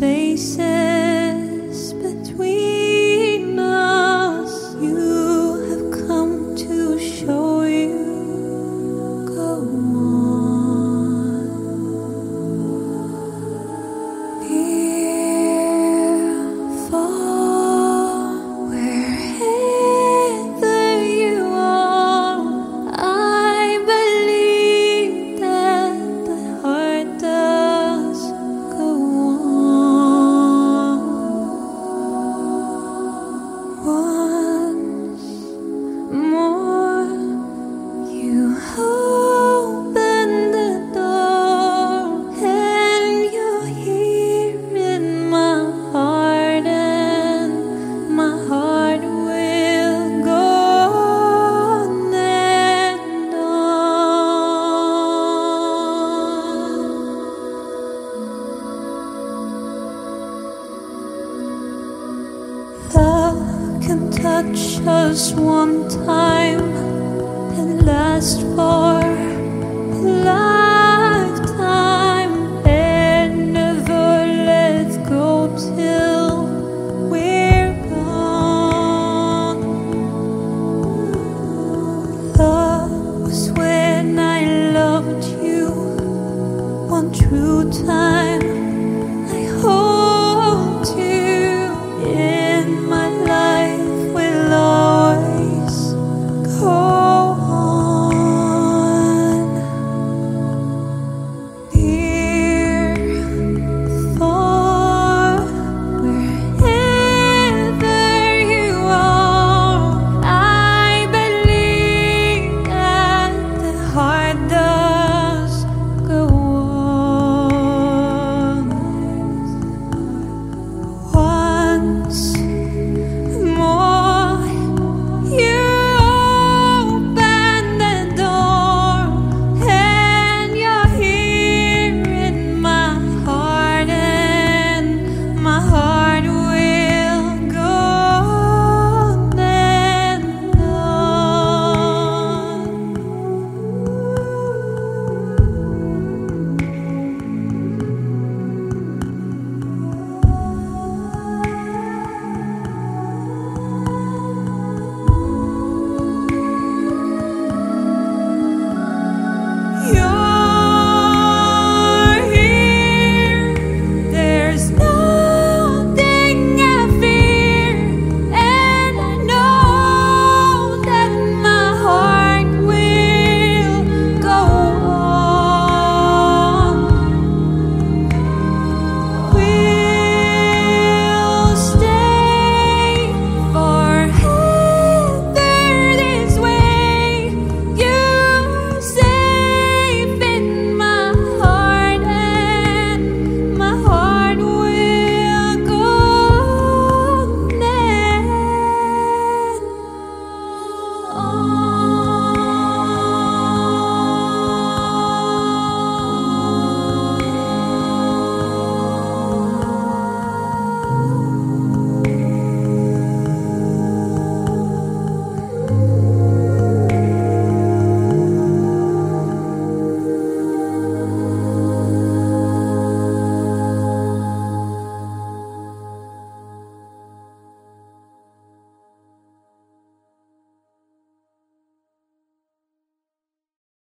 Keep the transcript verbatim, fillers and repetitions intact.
spaces between us. You have come to show you. Go on. Near, far, wherever you are, I believe that the heart does go on. Once more, you open the door, and you're here in my heart, and my heart will go on and on. Love can touch us one time and last for a